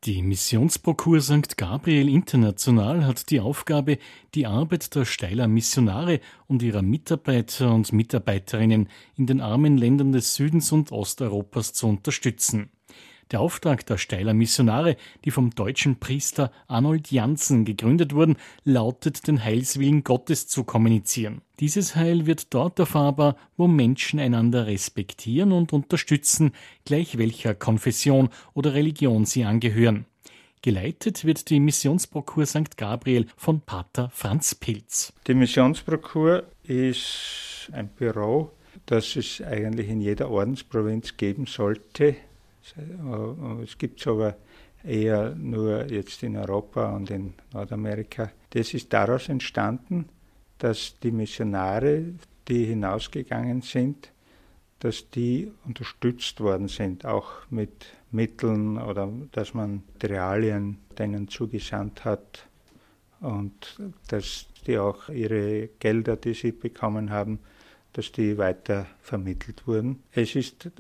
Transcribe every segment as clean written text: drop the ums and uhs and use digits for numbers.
Die Missionsprokur St. Gabriel International hat die Aufgabe, die Arbeit der Steyler Missionare und ihrer Mitarbeiter und Mitarbeiterinnen in den armen Ländern des Südens und Osteuropas zu unterstützen. Der Auftrag der Steyler Missionare, die vom deutschen Priester Arnold Janssen gegründet wurden, lautet, den Heilswillen Gottes zu kommunizieren. Dieses Heil wird dort erfahrbar, wo Menschen einander respektieren und unterstützen, gleich welcher Konfession oder Religion sie angehören. Geleitet wird die Missionsprokur St. Gabriel von Pater Franz Pilz. Die Missionsprokur ist ein Büro, das es eigentlich in jeder Ordensprovinz geben sollte. Es gibt es aber eher nur jetzt in Europa und in Nordamerika. Das ist daraus entstanden, dass die Missionare, die hinausgegangen sind, dass die unterstützt worden sind, auch mit Mitteln oder dass man Materialien denen zugesandt hat und dass die auch ihre Gelder, die sie bekommen haben, dass die weiter vermittelt wurden. Es ist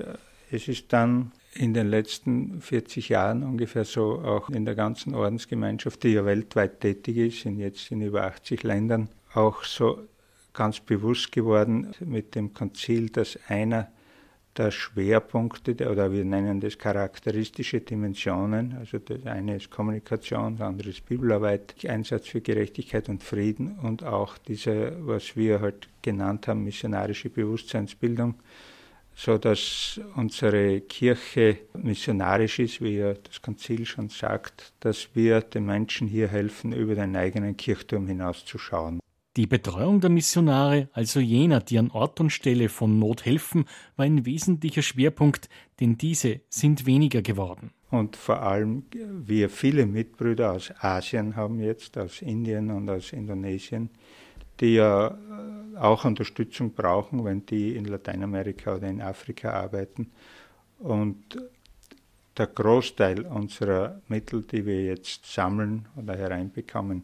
dann in den letzten 40 Jahren ungefähr so auch in der ganzen Ordensgemeinschaft, die ja weltweit tätig ist, jetzt in über 80 Ländern, auch so ganz bewusst geworden mit dem Konzil, dass einer der Schwerpunkte, oder wir nennen das charakteristische Dimensionen, also das eine ist Kommunikation, das andere ist Bibelarbeit, Einsatz für Gerechtigkeit und Frieden und auch diese, was wir halt genannt haben, missionarische Bewusstseinsbildung, so dass unsere Kirche missionarisch ist, wie ja das Konzil schon sagt, dass wir den Menschen hier helfen, über den eigenen Kirchturm hinauszuschauen. Die Betreuung der Missionare, also jener, die an Ort und Stelle von Not helfen, war ein wesentlicher Schwerpunkt, denn diese sind weniger geworden. Und vor allem wir viele Mitbrüder aus Asien haben jetzt, aus Indien und aus Indonesien, die ja auch Unterstützung brauchen, wenn die in Lateinamerika oder in Afrika arbeiten. Und der Großteil unserer Mittel, die wir jetzt sammeln oder hereinbekommen,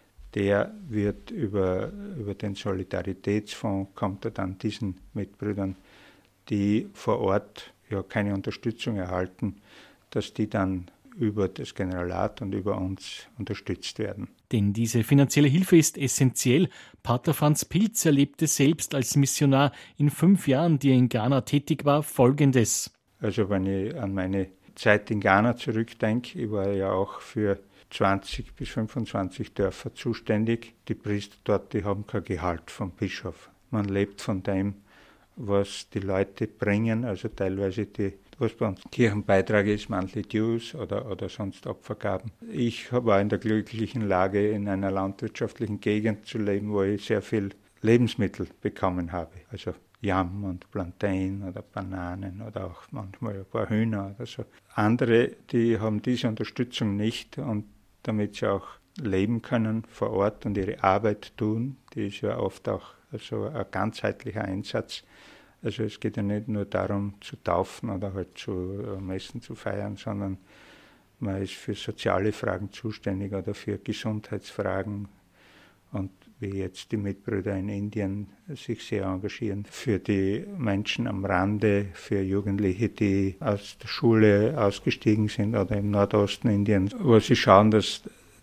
der wird über den Solidaritätsfonds, kommt er dann diesen Mitbrüdern, die vor Ort ja keine Unterstützung erhalten, dass die dann über das Generalat und über uns unterstützt werden. Denn diese finanzielle Hilfe ist essentiell. Pater Franz Pilz erlebte selbst als Missionar in 5 Jahren, die er in Ghana tätig war, Folgendes. Also wenn ich an meine Zeit in Ghana zurückdenke, ich war ja auch für 20 bis 25 Dörfer zuständig. Die Priester dort, die haben kein Gehalt vom Bischof. Man lebt von dem, was die Leute bringen, also teilweise was bei uns Kirchenbeitrag ist, Monthly Dues oder sonst Opfergaben. Ich war in der glücklichen Lage, in einer landwirtschaftlichen Gegend zu leben, wo ich sehr viel Lebensmittel bekommen habe. Also Yam und Plantain oder Bananen oder auch manchmal ein paar Hühner oder so. Andere, die haben diese Unterstützung nicht und damit sie auch leben können vor Ort und ihre Arbeit tun, die ist ja oft auch also ein ganzheitlicher Einsatz. Also es geht ja nicht nur darum zu taufen oder halt zu Messen zu feiern, sondern man ist für soziale Fragen zuständig oder für Gesundheitsfragen. Und wie jetzt die Mitbrüder in Indien sich sehr engagieren für die Menschen am Rande, für Jugendliche, die aus der Schule ausgestiegen sind oder im Nordosten Indiens, wo sie schauen, dass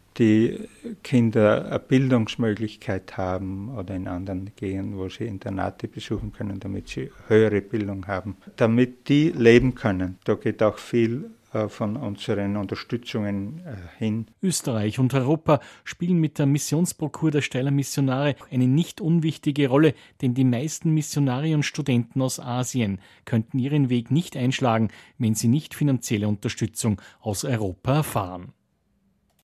die Kinder eine Bildungsmöglichkeit haben oder in anderen Gegenden, wo sie Internate besuchen können, damit sie höhere Bildung haben, damit die leben können. Da geht auch viel von unseren Unterstützungen hin. Österreich und Europa spielen mit der Missionsprokur der Steyler Missionare eine nicht unwichtige Rolle, denn die meisten Missionare und Studenten aus Asien könnten ihren Weg nicht einschlagen, wenn sie nicht finanzielle Unterstützung aus Europa erfahren.